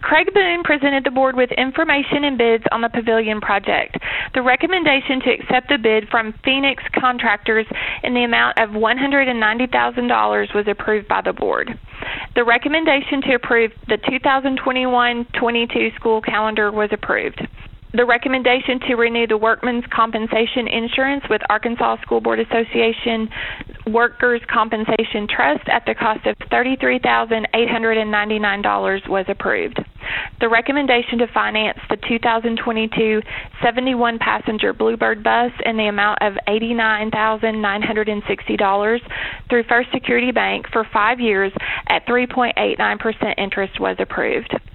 Craig Boone presented the board with information and bids on the pavilion project. The recommendation to accept the bid from Phoenix Contractors in the amount of $190,000 was approved by the board. The recommendation to approve the 2021-22 school calendar was approved. The recommendation to renew the Workmen's Compensation Insurance with Arkansas School Board Association Workers' Compensation Trust at the cost of $33,899 was approved. The recommendation to finance the 2022 71-passenger Bluebird bus in the amount of $89,960 through First Security Bank for 5 years at 3.89% interest was approved.